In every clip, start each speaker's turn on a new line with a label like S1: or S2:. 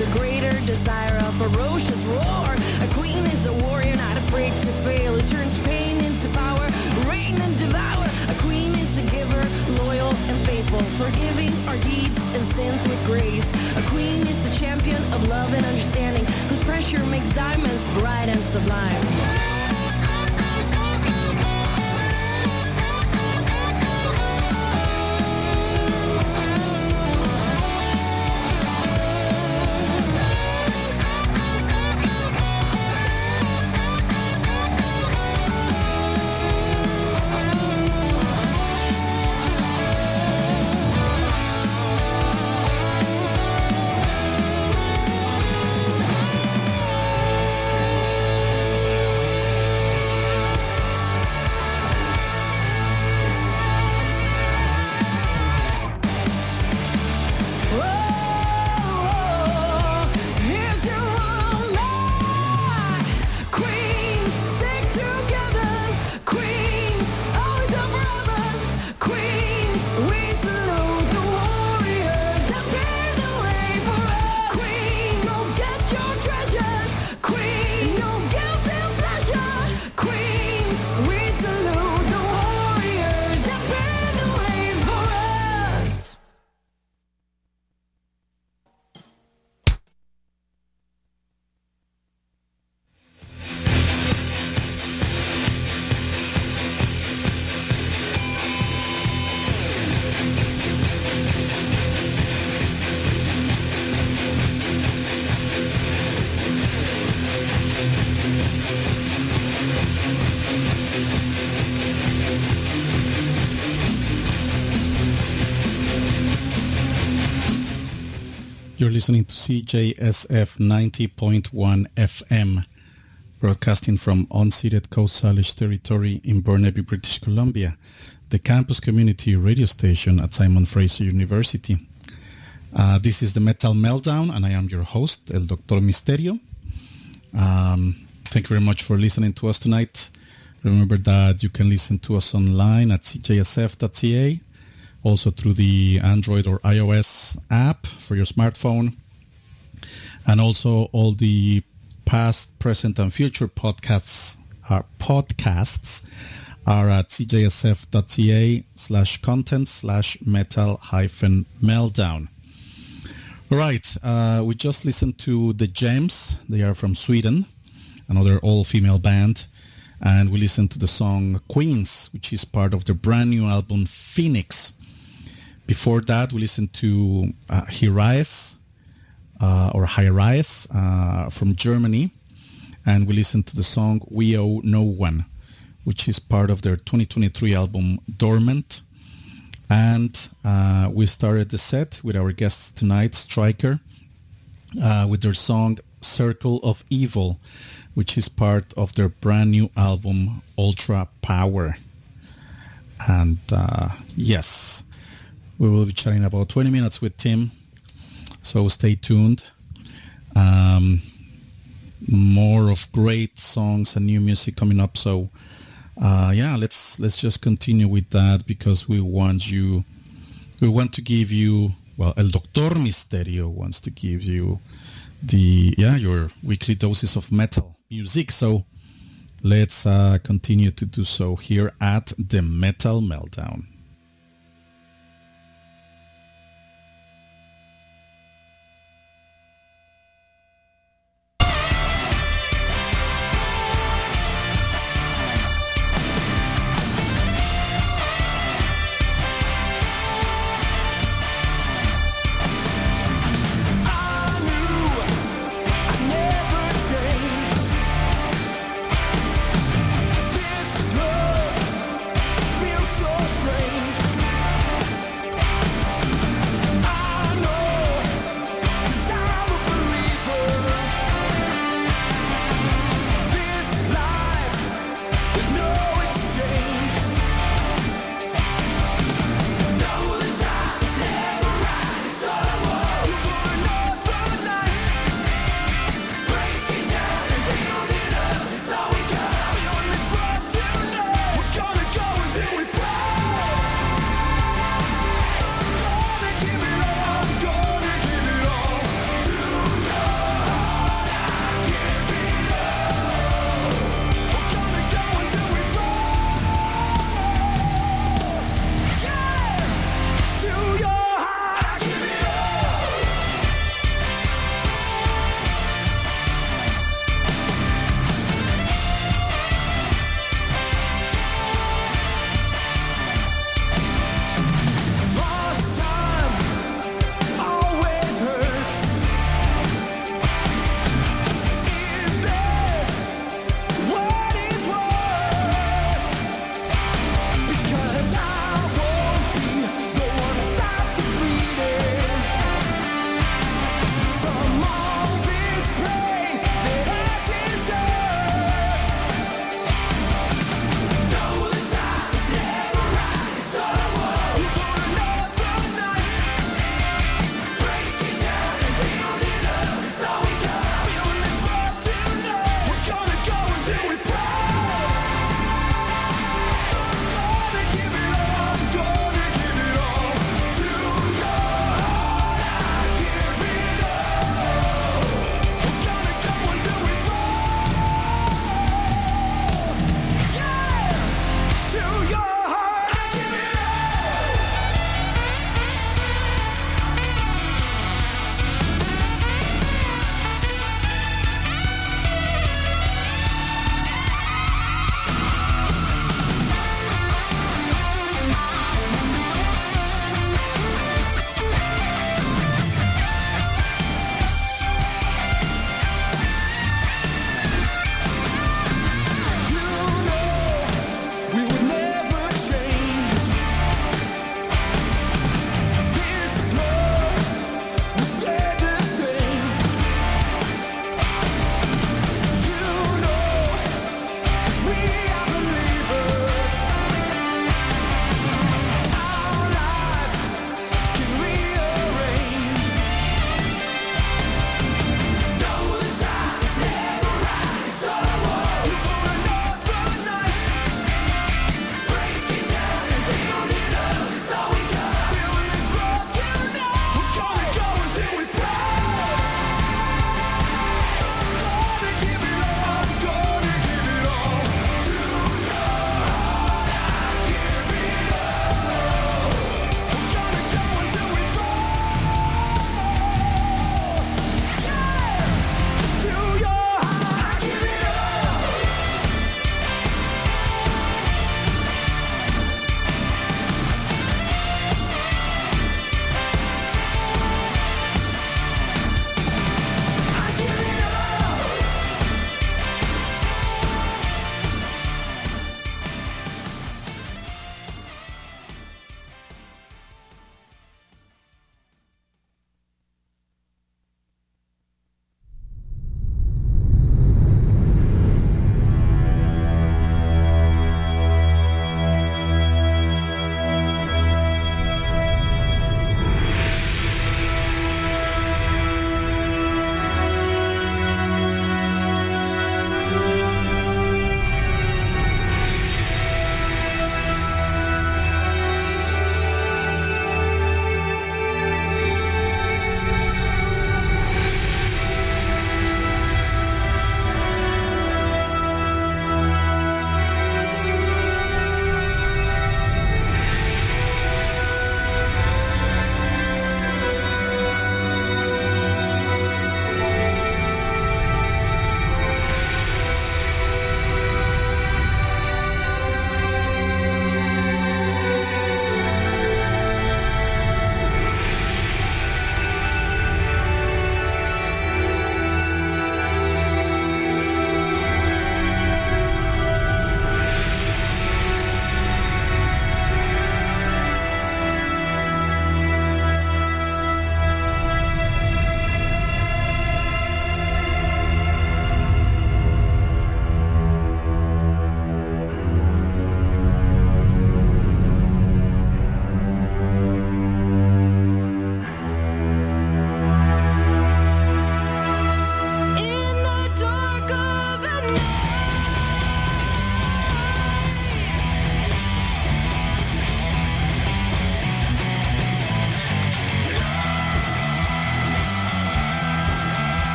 S1: the greater desire, a ferocious roar. A queen is a warrior, not afraid to fail, who turns pain into power, reign and devour. A queen is a giver, loyal and faithful, forgiving our deeds and sins with grace. A queen is the champion of love and understanding, whose pressure makes diamonds bright and sublime.
S2: You're listening to CJSF 90.1 FM, broadcasting from unceded Coast Salish territory in Burnaby, British Columbia, the campus community radio station at Simon Fraser University. This is the Metal Meltdown, and I am your host, El Doctor Misterio. Thank you very much for listening to us tonight. Remember that you can listen to us online at cjsf.ca, also through the Android or iOS app for your smartphone. And also all the past, present, and future podcasts are at cjsf.ca/content/metal-meltdown. All right, we just listened to The Gems. They are from Sweden, another all-female band. And we listened to the song Queens, which is part of their brand new album Phoenix. Before that, we listened to Hyraeus from Germany, and we listened to the song We Owe No One, which is part of their 2023 album Dormant. And we started the set with our guests tonight, Striker, with their song Circle of Evil, which is part of their brand new album Ultra Power. And yes, we will be chatting about 20 minutes with Tim, so stay tuned. More of great songs and new music coming up. So let's just continue with that, because we want to give you, well, El Doctor Misterio wants to give you your weekly doses of metal music. So let's continue to do so here at the Metal Meltdown.
S3: This love feels so strange.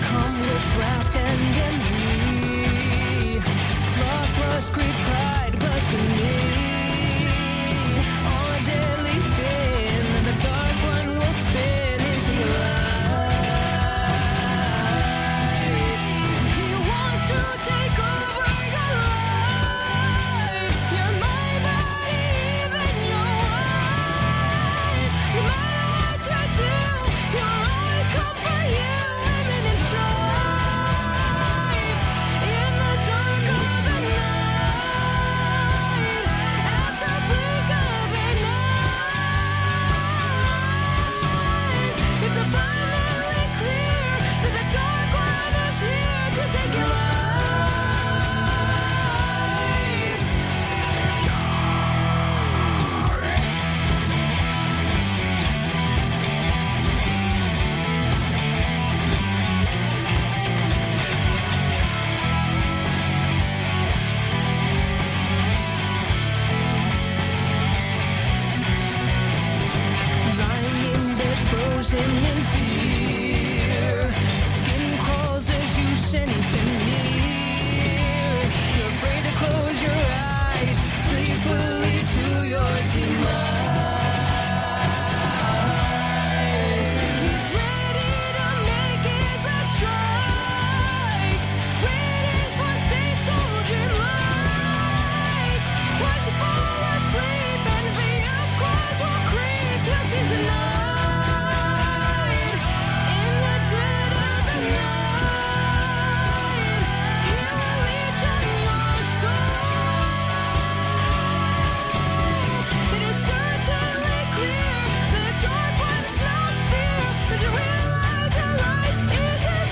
S1: come with wrath and envy. Sloth plus greed, pride, gluttony. All a deadly sin, and the dark one will spin into your life. He wants to take over your life, your mind, body, even your wife. No matter what you do, he'll always come for you, women in strife. In the dark of the night, at the blink of an eye, it's abundantly clear that the dark one is here to take your life. Lying in bed, frozen in fear. Skin crawls as you sense him near. You're afraid to close your eyes. Sleep will lead to your demise. He's ready to make his last strike, waiting for state soldier light. Once you fall asleep, envy of course will creep. Yes, he's the night. In the dead of the night, he will leech on your soul. It is certainly clear that the dark one smells fear, but you realize your life is his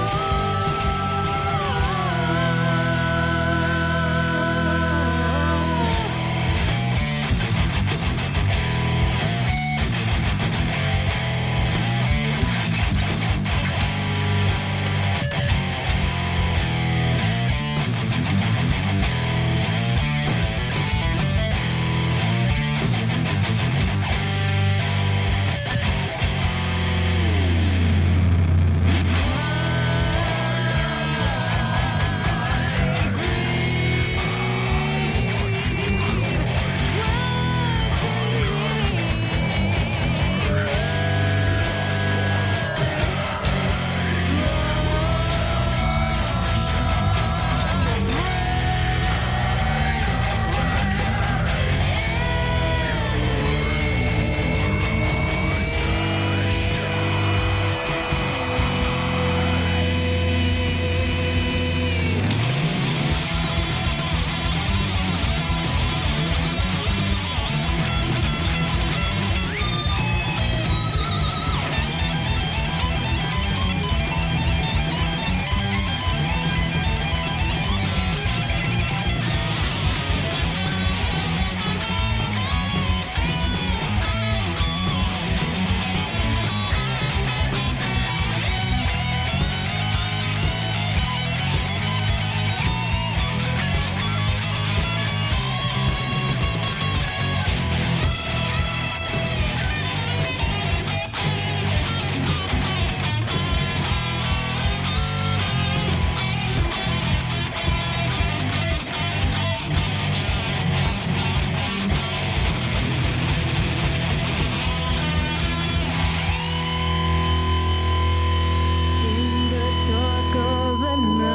S1: In the dark of the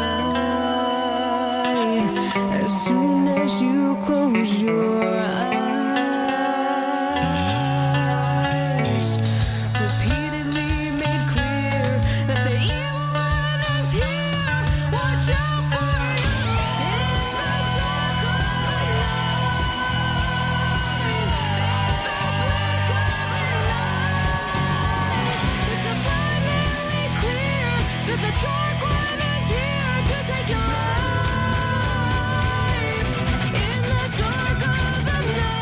S1: night, as soon as you close your eyes, repeatedly made clear that the evil one is here. Watch out for you. In the dark of the night, at the blink of an eye, it's abundantly clear that the dark one is here to take your life. In the dark of the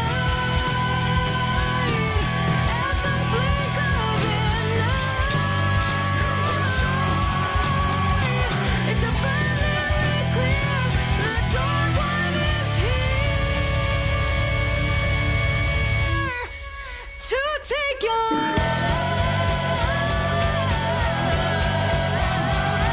S1: night, at the blink of an eye, it's abundantly clear the dark one is here to take your life.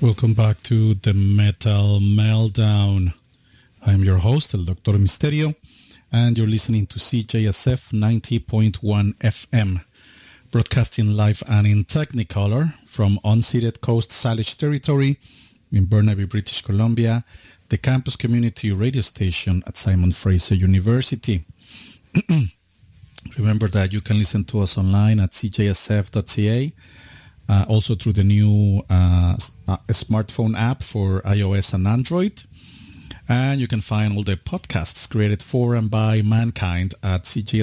S2: Welcome back to the Metal Meltdown. I'm your host, El Dr. Misterio, and you're listening to CJSF 90.1 FM, broadcasting live and in Technicolor from unceded Coast Salish territory in Burnaby, British Columbia, the campus community radio station at Simon Fraser University. Remember that you can listen to us online at cjsf.ca, also through the new smartphone app for iOS and Android. And you can find all the podcasts created for and by mankind at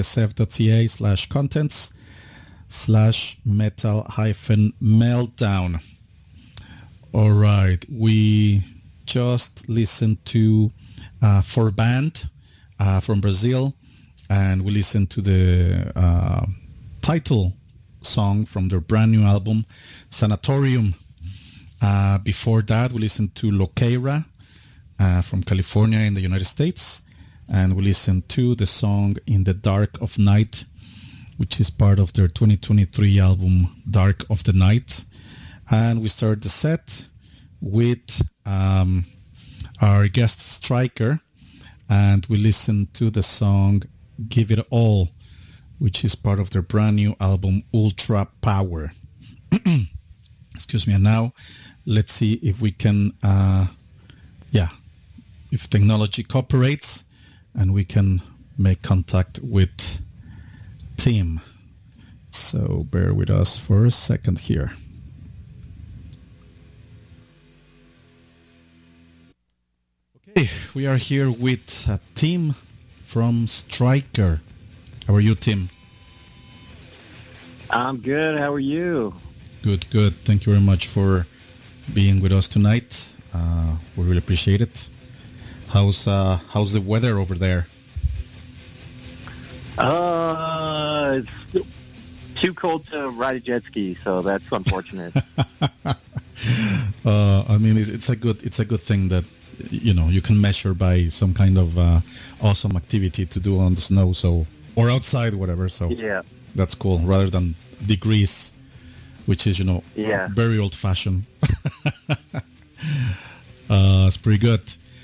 S2: cjsf.ca/contents/metal-meltdown. All right, we just listened to For Band from Brazil, and we listened to the title song from their brand new album, Sanatorium. Before that, we listened to Loqueira from California in the United States, and we listened to the song In the Dark of Night, which is part of their 2023 album, Dark of the Night. And we started the set with our guest Striker, and we listened to the song Give It All, which is part of their brand new album, Ultra Power. Excuse me. And now let's see if we can, if technology cooperates and we can make contact with Tim. So bear with us for a second here. Okay, we are here with Tim from Striker. How are you, Tim?
S3: I'm good. How are you?
S2: Good, good. Thank you very much for being with us tonight. We really appreciate it. How's the weather over there?
S3: It's too cold to ride a jet ski, so that's unfortunate.
S2: I mean, it's a good thing that you can measure by some kind of awesome activity to do on the snow, or outside, whatever. So
S3: yeah,
S2: that's cool. Rather than degrees, which is very old fashioned. It's pretty good.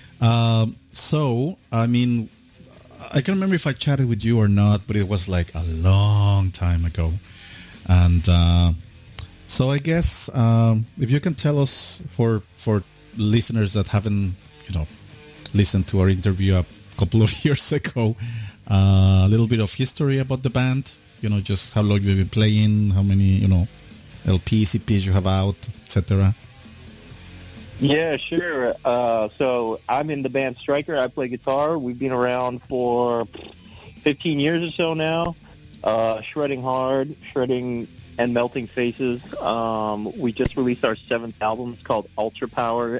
S2: So I mean, I can't remember if I chatted with you or not, but it was like a long time ago, and so I guess if you can tell us for listeners that haven't listened to our interview a couple of years ago, a little bit of history about the band, just how long you've been playing, how many LPs, EPs you have out, etc.
S3: Yeah, sure. So I'm in the band Striker. I play guitar. We've been around for 15 years or so now, shredding hard, shredding and melting faces. We just released our 7th album. It's called Ultra Power,